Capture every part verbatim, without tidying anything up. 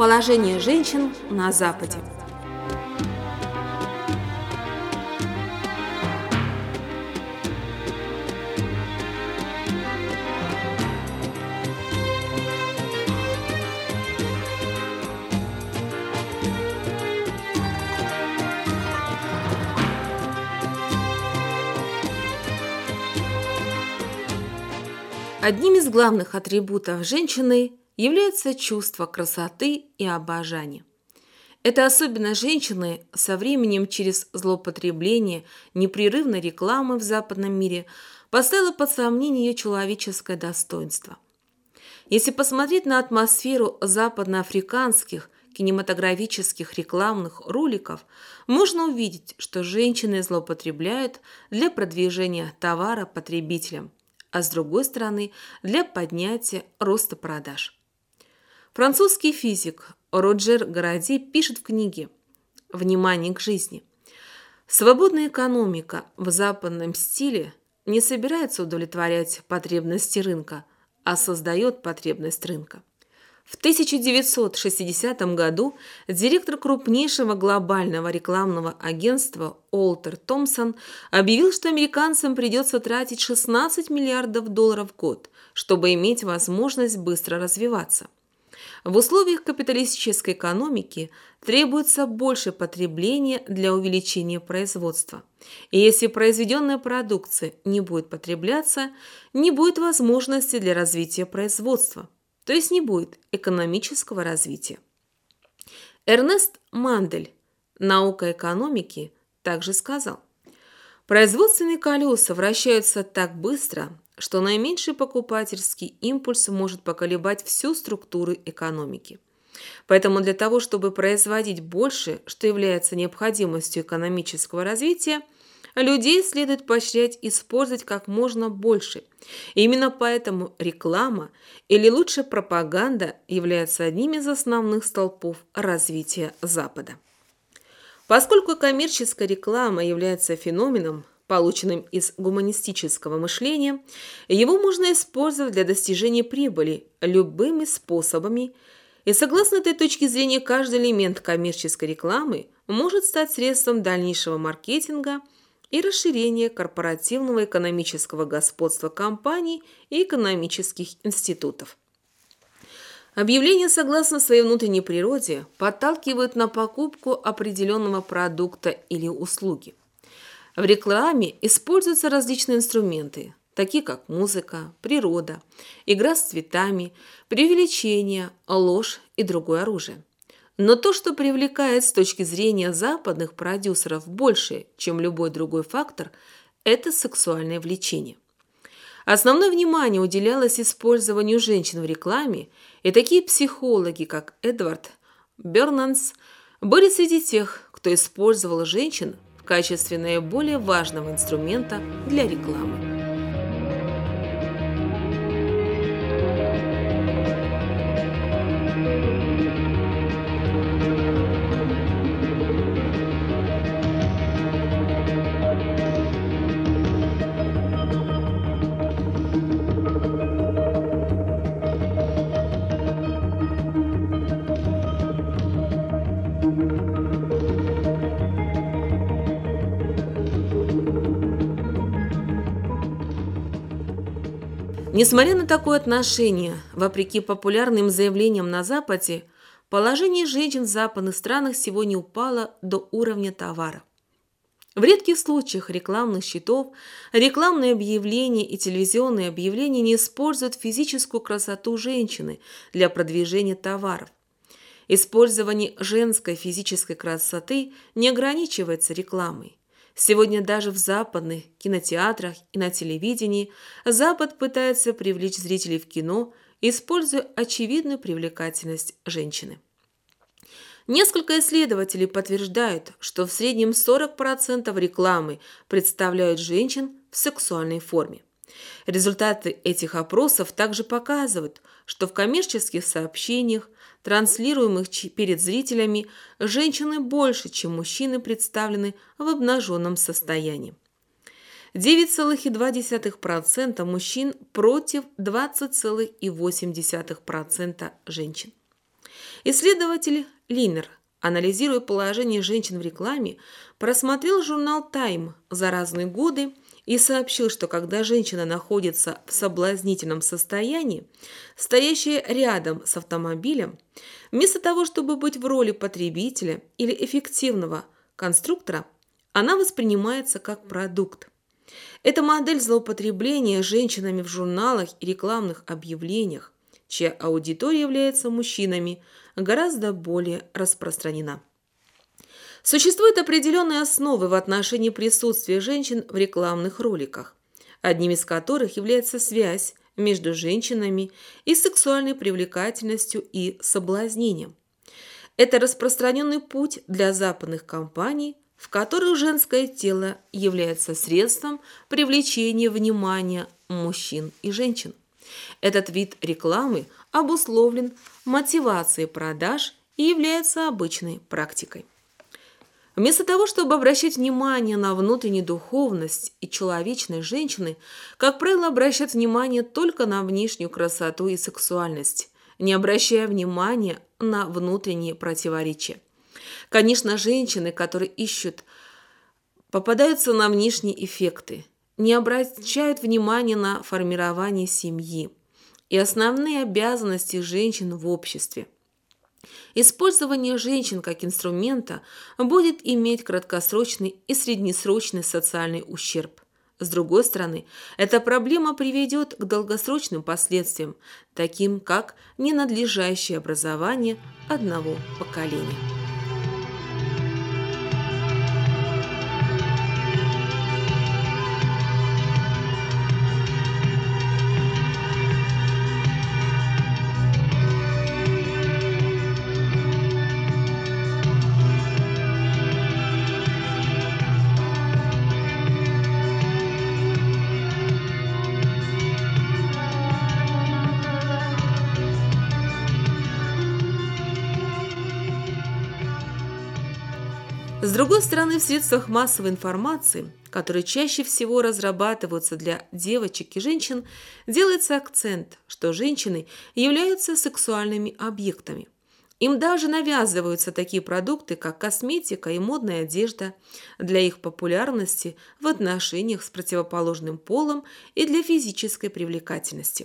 Положение женщин на Западе. Одним из главных атрибутов женщины является чувство красоты и обожания. Эта особенность женщины со временем через злоупотребление непрерывной рекламы в западном мире поставила под сомнение ее человеческое достоинство. Если посмотреть на атмосферу западноафриканских кинематографических рекламных роликов, можно увидеть, что женщины злоупотребляют для продвижения товара потребителям, а с другой стороны – для поднятия роста продаж. Французский физик Роджер Горади пишет в книге «Внимание к жизни». Свободная экономика в западном стиле не собирается удовлетворять потребности рынка, а создает потребность рынка. В тысяча девятьсот шестидесятом году директор крупнейшего глобального рекламного агентства Уолтер Томпсон объявил, что американцам придется тратить шестнадцать миллиардов долларов в год, чтобы иметь возможность быстро развиваться. В условиях капиталистической экономики требуется больше потребления для увеличения производства. И если произведенная продукция не будет потребляться, не будет возможности для развития производства. То есть не будет экономического развития. Эрнест Мандель, «Наука экономики», также сказал: производственные колеса вращаются так быстро, что наименьший покупательский импульс может поколебать всю структуру экономики. Поэтому для того, чтобы производить больше, что является необходимостью экономического развития, людей следует поощрять использовать как можно больше. И именно поэтому реклама, или лучше пропаганда, является одним из основных столпов развития Запада. Поскольку коммерческая реклама является феноменом, полученным из гуманистического мышления, его можно использовать для достижения прибыли любыми способами, и согласно этой точке зрения каждый элемент коммерческой рекламы может стать средством дальнейшего маркетинга и расширения корпоративного экономического господства компаний и экономических институтов. Объявления, согласно своей внутренней природе, подталкивают на покупку определенного продукта или услуги. В рекламе используются различные инструменты, такие как музыка, природа, игра с цветами, преувеличение, ложь и другое оружие. Но то, что привлекает с точки зрения западных продюсеров больше, чем любой другой фактор, это сексуальное влечение. Основное внимание уделялось использованию женщин в рекламе, и такие психологи, как Эдвард Бернанс, были среди тех, кто использовал женщин в качестве наиболее важного инструмента для рекламы. Несмотря на такое отношение, вопреки популярным заявлениям на Западе, положение женщин в западных странах сегодня упало до уровня товара. В редких случаях рекламных щитов, рекламные объявления и телевизионные объявления не используют физическую красоту женщины для продвижения товаров. Использование женской физической красоты не ограничивается рекламой. Сегодня даже в западных кинотеатрах и на телевидении Запад пытается привлечь зрителей в кино, используя очевидную привлекательность женщины. Несколько исследователей подтверждают, что в среднем сорок процентов рекламы представляют женщин в сексуальной форме. Результаты этих опросов также показывают, что в коммерческих сообщениях, транслируемых перед зрителями, женщины больше, чем мужчины, представлены в обнаженном состоянии. девять целых две десятых процента мужчин против двадцать целых восемь десятых процента женщин. Исследователь Линнер, анализируя положение женщин в рекламе, просмотрел журнал «Тайм» за разные годы и сообщил, что когда женщина находится в соблазнительном состоянии, стоящая рядом с автомобилем, вместо того, чтобы быть в роли потребителя или эффективного конструктора, она воспринимается как продукт. Это модель злоупотребления женщинами в журналах и рекламных объявлениях, чья аудитория является мужчинами, гораздо более распространена. Существуют определенные основы в отношении присутствия женщин в рекламных роликах, одним из которых является связь между женщинами и сексуальной привлекательностью и соблазнением. Это распространенный путь для западных компаний, в которых женское тело является средством привлечения внимания мужчин и женщин. Этот вид рекламы обусловлен мотивацией продаж и является обычной практикой. Вместо того, чтобы обращать внимание на внутреннюю духовность и человечность женщины, как правило, обращают внимание только на внешнюю красоту и сексуальность, не обращая внимания на внутренние противоречия. Конечно, женщины, которые ищут, попадаются на внешние эффекты, не обращают внимания на формирование семьи и основные обязанности женщин в обществе. Использование женщин как инструмента будет иметь краткосрочный и среднесрочный социальный ущерб. С другой стороны, эта проблема приведет к долгосрочным последствиям, таким как ненадлежащее образование одного поколения. С другой стороны, в средствах массовой информации, которые чаще всего разрабатываются для девочек и женщин, делается акцент, что женщины являются сексуальными объектами. Им даже навязываются такие продукты, как косметика и модная одежда, для их популярности в отношениях с противоположным полом и для физической привлекательности.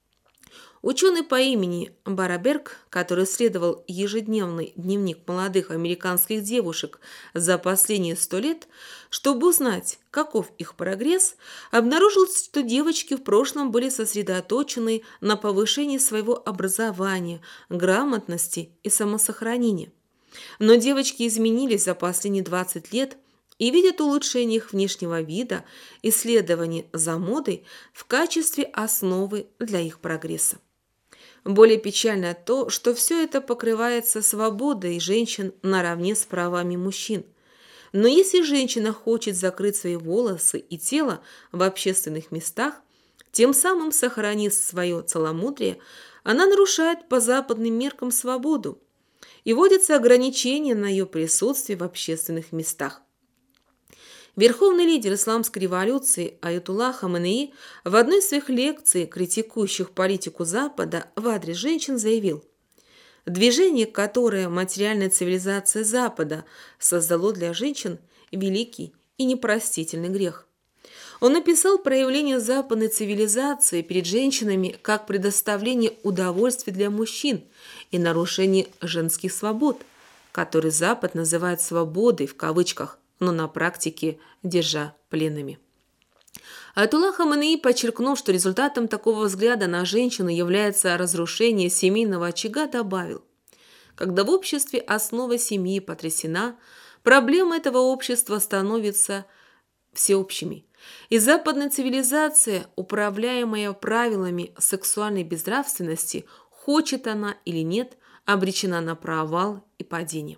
Ученый по имени Бараберг, который исследовал ежедневный дневник молодых американских девушек за последние сто лет, чтобы узнать, каков их прогресс, обнаружил, что девочки в прошлом были сосредоточены на повышении своего образования, грамотности и самосохранения. Но девочки изменились за последние двадцать лет и видят улучшение их внешнего вида, исследования за модой в качестве основы для их прогресса. Более печально то, что все это покрывается свободой женщин наравне с правами мужчин. Но если женщина хочет закрыть свои волосы и тело в общественных местах, тем самым сохранив свое целомудрие, она нарушает по западным меркам свободу и вводятся ограничения на ее присутствие в общественных местах. Верховный лидер исламской революции Аятулла Хаменеи в одной из своих лекций, критикующих политику Запада в адрес женщин, заявил: «Движение, которое материальная цивилизация Запада создало для женщин, великий и непростительный грех». Он описал проявление западной цивилизации перед женщинами как предоставление удовольствий для мужчин и нарушение женских свобод, которые Запад называет «свободой» в кавычках, но на практике держа пленными. Аятулла Хаменеи подчеркнув, что результатом такого взгляда на женщину является разрушение семейного очага, добавил: «Когда в обществе основа семьи потрясена, проблемы этого общества становятся всеобщими. И западная цивилизация, управляемая правилами сексуальной безнравственности, хочет она или нет, обречена на провал и падение».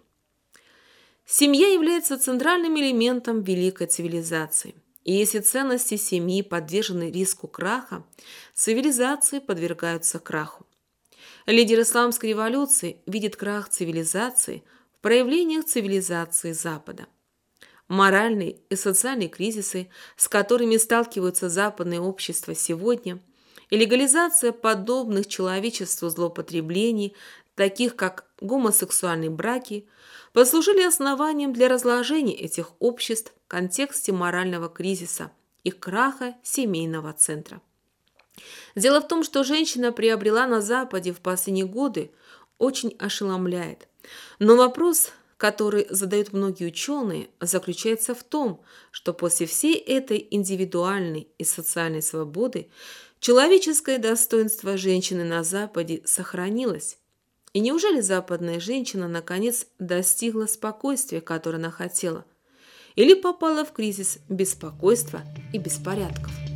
Семья является центральным элементом великой цивилизации. И если ценности семьи подвержены риску краха, цивилизации подвергаются краху. Лидер исламской революции видит крах цивилизации в проявлениях цивилизации Запада. Моральные и социальные кризисы, с которыми сталкиваются западные общества сегодня, и легализация подобных человечеству злоупотреблений таких как гомосексуальные браки, послужили основанием для разложения этих обществ в контексте морального кризиса и краха семейного центра. Дело в том, что женщина приобрела на Западе в последние годы, очень ошеломляет. Но вопрос, который задают многие ученые, заключается в том, что после всей этой индивидуальной и социальной свободы человеческое достоинство женщины на Западе сохранилось. И неужели западная женщина наконец достигла спокойствия, которое она хотела, или попала в кризис беспокойства и беспорядков?